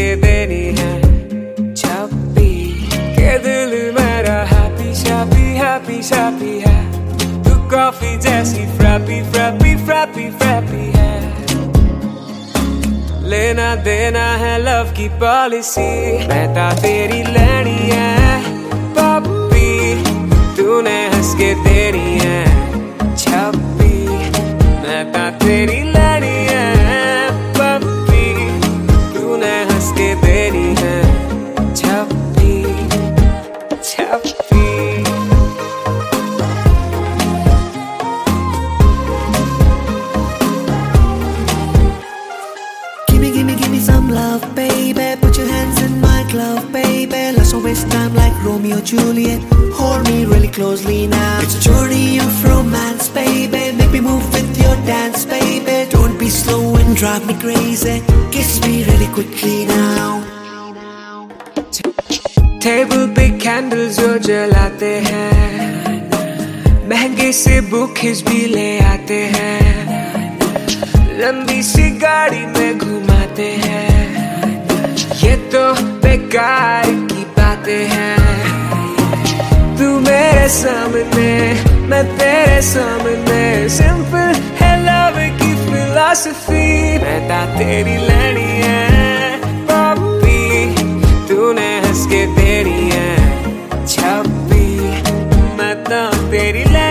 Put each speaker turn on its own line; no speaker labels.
देनी है छप्पी के दिल मेरा हैप्पी शैप्पी हैप्पी शैप्पी है। तू कॉफी जैसी फ्रैपी फ्रैपी फ्रैपी फ्रैपी है। लेना देना है लव की पॉलिसी, मैं ता तेरी लेनी है पप्पी, तूने हंस के देनी है छप्पी, मैं ता तेरी लेनी है पप्पी, तूने हंस के देनी है छप्पी छप्पी।
Give me some love, baby. Put your hands in my glove, baby. Let's not waste time like Romeo Juliet. Hold me really closely now. It's a journey of romance, baby. Make me move with your dance, baby. Don't be slow and drive me crazy. Kiss me really quickly now.
Table पे candles जो जलाते हैं, महंगे से bouquets भी ले आते हैं, लंबी सी गाड़ी में घुमाते हैं, ये तो बेकार की बातें हैं। तू मेरे सामने मैं तेरे सामने, सिंपल है लव की फिलॉसफी, मैं ता तेरी लेनी है पप्पी, तूने हंस के देनी है छप्पी, मैं ता तेरी लेनी